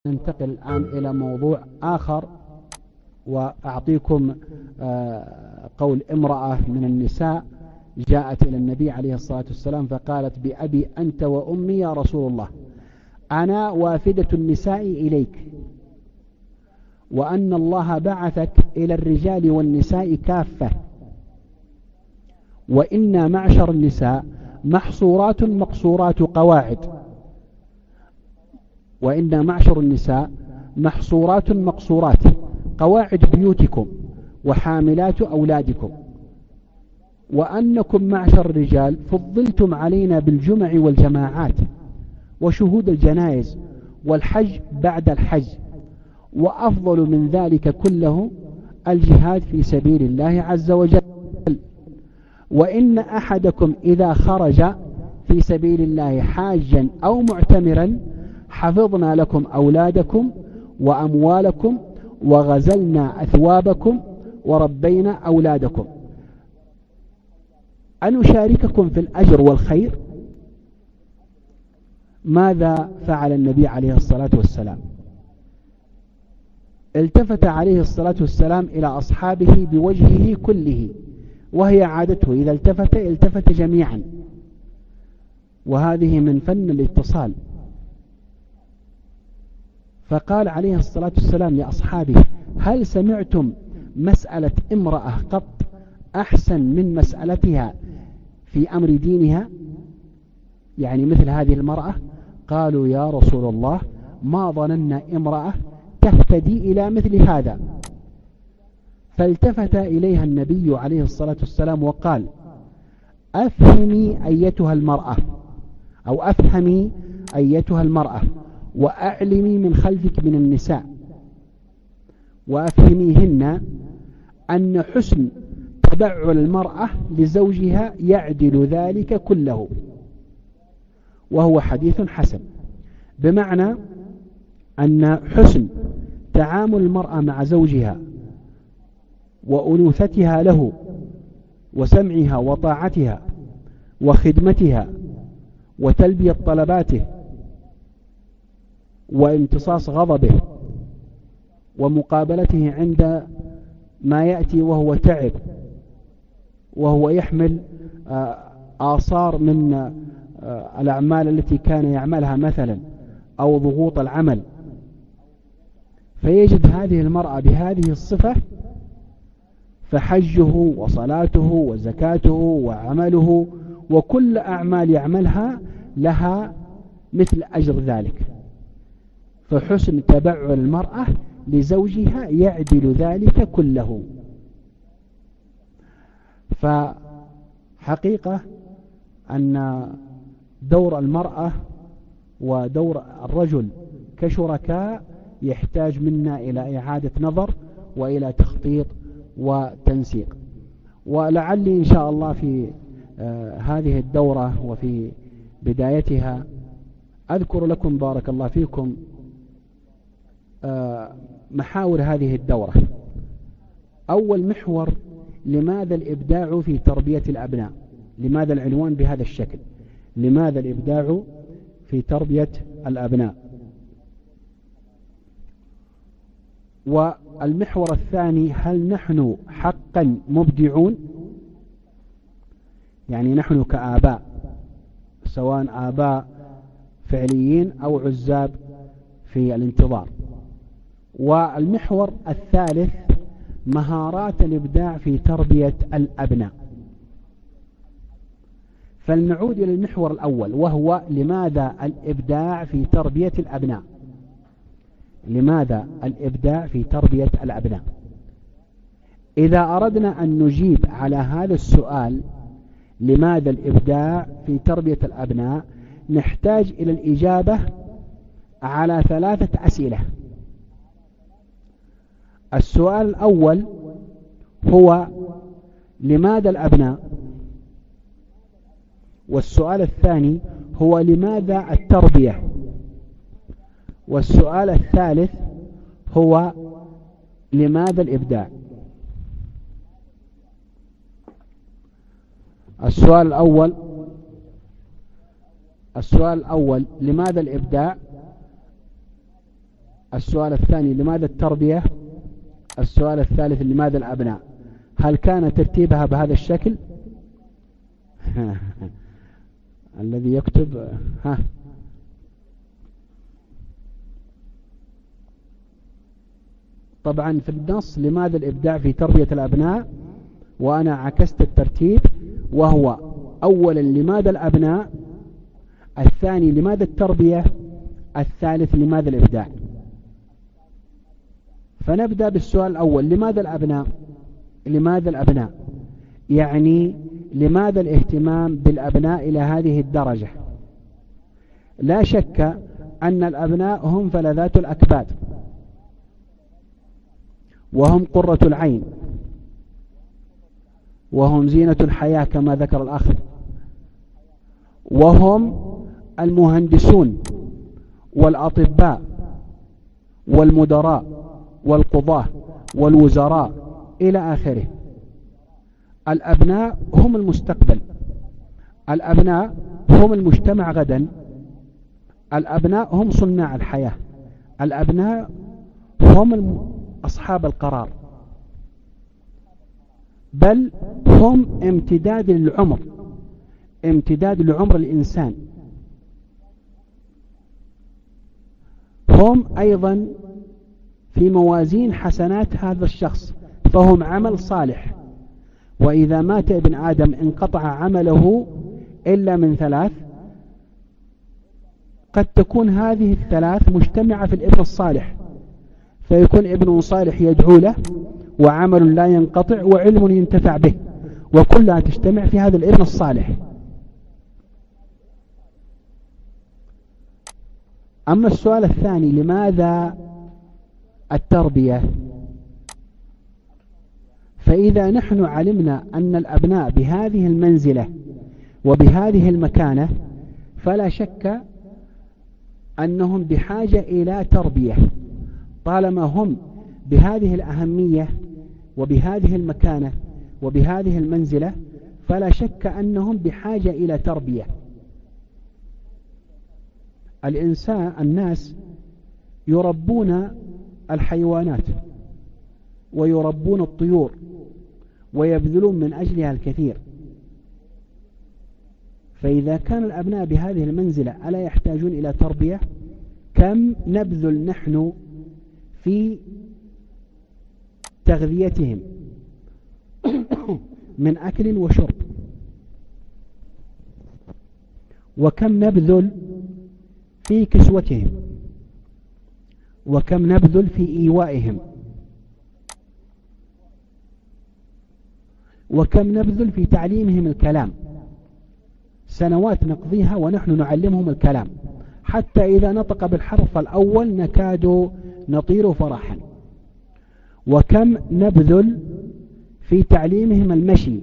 ننتقل الآن إلى موضوع آخر، وأعطيكم قول امرأة من النساء جاءت إلى النبي عليه الصلاة والسلام فقالت: بأبي أنت وأمي يا رسول الله، أنا وافدة النساء إليك، وأن الله بعثك إلى الرجال والنساء كافة، وإنا معشر النساء محصورات مقصورات قواعد، وإن معشر النساء محصورات مقصورات قواعد بيوتكم وحاملات أولادكم، وأنكم معشر الرجال فضلتم علينا بالجمع والجماعات وشهود الجنائز والحج بعد الحج، وأفضل من ذلك كله الجهاد في سبيل الله عز وجل، وإن أحدكم إذا خرج في سبيل الله حاجا أو معتمرا حفظنا لكم أولادكم وأموالكم وغزلنا أثوابكم وربينا أولادكم، أن أشارككم في الأجر والخير. ماذا فعل النبي عليه الصلاة والسلام؟ التفت عليه الصلاة والسلام إلى أصحابه بوجهه كله، وهي عادته إذا التفت جميعا، وهذه من فن الاتصال. فقال عليه الصلاة والسلام لأصحابه: هل سمعتم مسألة امرأة قط أحسن من مسألتها في أمر دينها؟ يعني مثل هذه المرأة. قالوا: يا رسول الله ما ظننا امرأة تهتدي إلى مثل هذا. فالتفت إليها النبي عليه الصلاة والسلام وقال: أفهمي أيتها المرأة، أو أفهمي أيتها المرأة، وأعلمي من خلفك من النساء، وأفهميهن أن حسن تبعل المرأة لزوجها يعدل ذلك كله. وهو حديث حسن، بمعنى أن حسن تعامل المرأة مع زوجها وأنوثتها له وسمعها وطاعتها وخدمتها وتلبية طلباته وامتصاص غضبه ومقابلته عند ما يأتي وهو تعب وهو يحمل آثار من الأعمال التي كان يعملها مثلا أو ضغوط العمل، فيجد هذه المرأة بهذه الصفة، فحجه وصلاته وزكاته وعمله وكل أعمال يعملها لها مثل أجر ذلك. فحسن تبعل المرأة لزوجها يعدل ذلك كله. فحقيقة أن دور المرأة ودور الرجل كشركاء يحتاج منا إلى إعادة نظر وإلى تخطيط وتنسيق. ولعلي إن شاء الله في هذه الدورة وفي بدايتها أذكر لكم بارك الله فيكم محاور هذه الدورة. أول محور: لماذا الإبداع في تربية الأبناء؟ لماذا العنوان بهذا الشكل؟ لماذا الإبداع في تربية الأبناء؟ والمحور الثاني: هل نحن حقا مبدعون؟ يعني نحن كآباء، سواء آباء فعليين أو عزاب في الانتظار. والمحور الثالث: مهارات الإبداع في تربية الأبناء. فلنعود إلى المحور الأول، وهو لماذا الإبداع في تربية الأبناء؟ لماذا الإبداع في تربية الأبناء؟ إذا أردنا أن نجيب على هذا السؤال لماذا الإبداع في تربية الأبناء، نحتاج إلى الإجابة على 3 أسئلة. السؤال الأول هو لماذا الأبناء؟ والسؤال الثاني هو لماذا التربية؟ والسؤال الثالث هو لماذا الإبداع؟ السؤال الأول لماذا الإبداع؟ السؤال الثاني لماذا التربية؟ السؤال الثالث لماذا الأبناء؟ هل كان ترتيبها بهذا الشكل؟ الذي يكتب طبعا في النص لماذا الإبداع في تربية الأبناء، وأنا عكست الترتيب، وهو أولا لماذا الأبناء، الثاني لماذا التربية، الثالث لماذا الإبداع. فنبدأ بالسؤال الأول لماذا الأبناء؟ لماذا الأبناء يعني لماذا الاهتمام بالأبناء إلى هذه الدرجة؟ لا شك أن الأبناء هم فلذات الأكباد، وهم قرة العين، وهم زينة الحياة كما ذكر الأخ، وهم المهندسون والأطباء والمدراء والقضاة والوزراء إلى آخره. الأبناء هم المستقبل، الأبناء هم المجتمع غدا، الأبناء هم صناع الحياة، الأبناء هم أصحاب القرار، بل هم امتداد للعمر، امتداد لعمر الإنسان. هم أيضا في موازين حسنات هذا الشخص، فهم عمل صالح. وإذا مات ابن آدم انقطع عمله إلا من ثلاث، قد تكون هذه الثلاث مجتمعة في الابن الصالح، فيكون ابن صالح يدعو له، وعمل لا ينقطع، وعلم ينتفع به، وكلها تجتمع في هذا الابن الصالح. أما السؤال الثاني لماذا التربية؟ فإذا نحن علمنا أن الأبناء بهذه المنزلة وبهذه المكانة، فلا شك أنهم بحاجة إلى تربية. طالما هم بهذه الأهمية وبهذه المكانة وبهذه المنزلة، فلا شك أنهم بحاجة إلى تربية. الناس يربون الحيوانات ويربون الطيور ويبذلون من أجلها الكثير. فإذا كان الأبناء بهذه المنزلة ألا يحتاجون إلى تربية؟ كم نبذل نحن في تغذيتهم من أكل وشرب، وكم نبذل في كسوتهم، وكم نبذل في إيوائهم، وكم نبذل في تعليمهم الكلام. سنوات نقضيها ونحن نعلمهم الكلام، حتى إذا نطق بالحرف الأول نكاد نطير فرحا. وكم نبذل في تعليمهم المشي.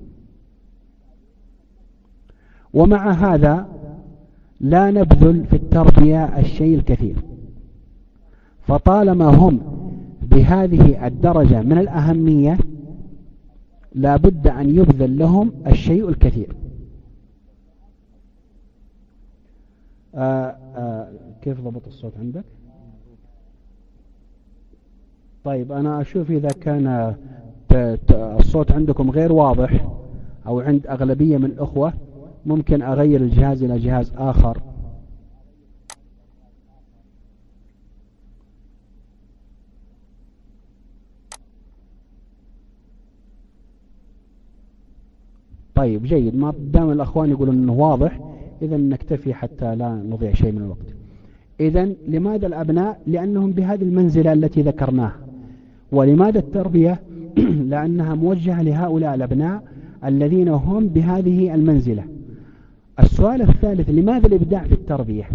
ومع هذا لا نبذل في التربية الشيء الكثير. فطالما هم بهذه الدرجة من الأهمية، لا بد أن يبذل لهم الشيء الكثير. كيف ضبط الصوت عندك؟ طيب أنا أشوف إذا كان الصوت عندكم غير واضح أو عند أغلبية من الأخوة، ممكن أغير الجهاز إلى جهاز آخر. طيب جيد، ما دام الأخوان يقولون أنه واضح، إذا نكتفي حتى لا نضيع شيء من الوقت. إذا لماذا الأبناء؟ لأنهم بهذه المنزلة التي ذكرناها. ولماذا التربية؟ لأنها موجهة لهؤلاء الأبناء الذين هم بهذه المنزلة. السؤال الثالث لماذا الإبداع في التربية؟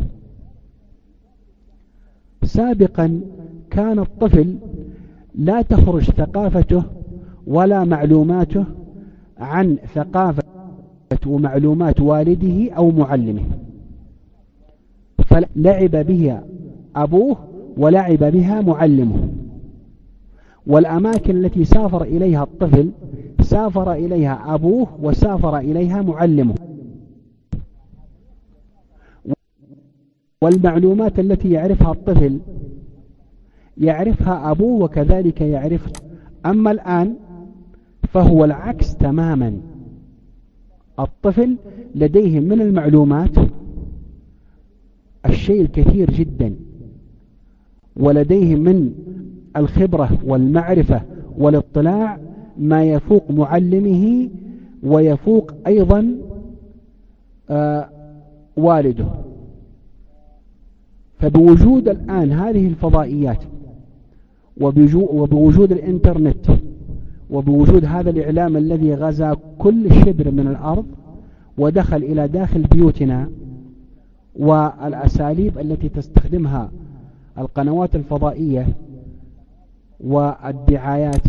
سابقا كان الطفل لا تخرج ثقافته ولا معلوماته عن ثقافة ومعلومات والده أو معلمه، فلعب بها أبوه ولعب بها معلمه. والأماكن التي سافر إليها الطفل سافر إليها أبوه وسافر إليها معلمه. والمعلومات التي يعرفها الطفل يعرفها أبوه وكذلك يعرفها. أما الآن فهو العكس تماما، الطفل لديه من المعلومات الشيء الكثير جدا، ولديه من الخبرة والمعرفة والاطلاع ما يفوق معلمه ويفوق أيضا والده. فبوجود الآن هذه الفضائيات وبوجود الإنترنت وبوجود هذا الإعلام الذي غزا كل شبر من الأرض ودخل إلى داخل بيوتنا، والأساليب التي تستخدمها القنوات الفضائية والدعايات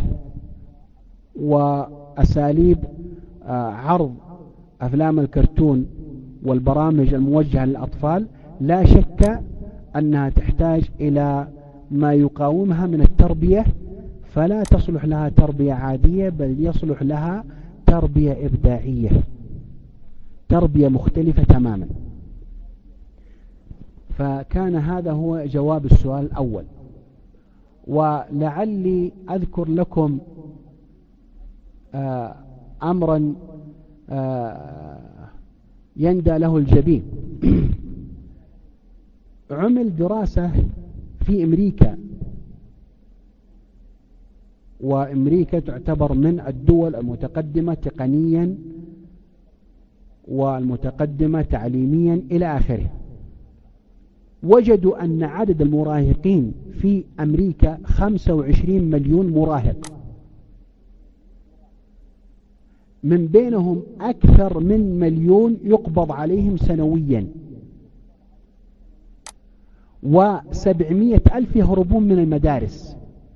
وأساليب عرض أفلام الكرتون والبرامج الموجهة للأطفال، لا شك أنها تحتاج إلى ما يقاومها من التربية، فلا تصلح لها تربية عادية، بل يصلح لها تربية إبداعية، تربية مختلفة تماما. فكان هذا هو جواب السؤال الأول. ولعلي أذكر لكم أمرا يندى له الجبين. عمل دراسة في أمريكا، وأمريكا تعتبر من الدول المتقدمة تقنيا والمتقدمة تعليميا إلى آخره. وجدوا أن عدد المراهقين في أمريكا 25 مليون مراهق، من بينهم أكثر من مليون يقبض عليهم سنويا، و700 ألف يهربون من المدارس،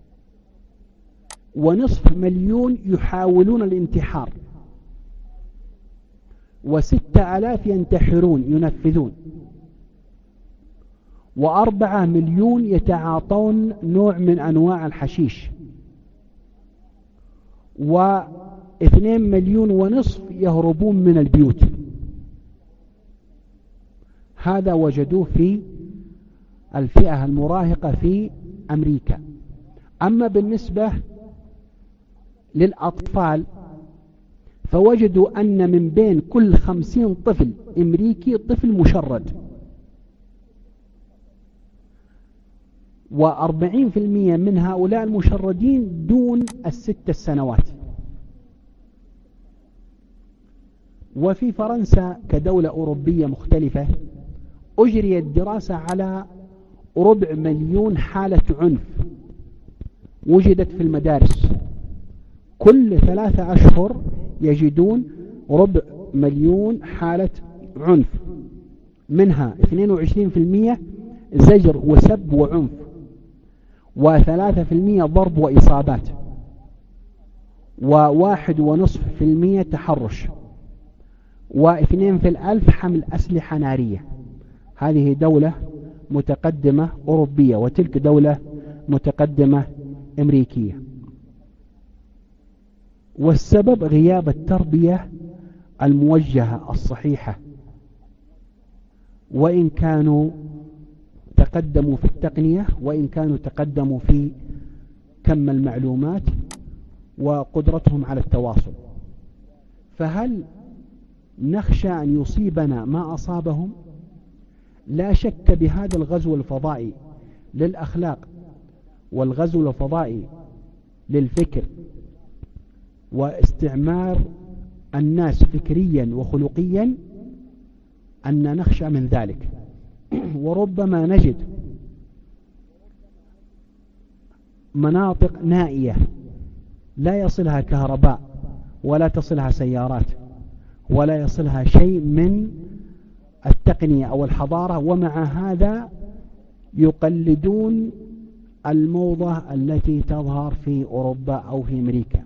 ونصف مليون يحاولون الانتحار، و6000 ينتحرون ينفذون، و4 مليون يتعاطون نوع من أنواع الحشيش، و2 مليون ونصف يهربون من البيوت. هذا وجدوه في الفئة المراهقة في أمريكا. أما بالنسبة للأطفال فوجدوا أن من بين كل 50 طفل أمريكي طفل مشرد، و40% من هؤلاء المشردين دون 6 سنوات. وفي فرنسا كدولة أوروبية مختلفة أجريت دراسة على 250,000 حالة عنف وجدت في المدارس، كل 3 أشهر يجدون 250,000 حالة عنف، منها 22% زجر وسب وعنف، و3% ضرب وإصابات، و1.5% تحرش، و2 في 1000 حمل أسلحة نارية. هذه دولة متقدمة أوروبية، وتلك دولة متقدمة أمريكية. والسبب غياب التربية الموجهة الصحيحة، وإن كانوا تقدموا في التقنية، وإن كانوا تقدموا في كم المعلومات وقدرتهم على التواصل. فهل نخشى أن يصيبنا ما أصابهم؟ لا شك بهذا الغزو الفضائي للأخلاق والغزو الفضائي للفكر واستعمار الناس فكريا وخلقيا أن نخشى من ذلك. وربما نجد مناطق نائية لا يصلها كهرباء ولا تصلها سيارات ولا يصلها شيء من التقنية أو الحضارة، ومع هذا يقلدون الموضة التي تظهر في أوروبا أو في أمريكا.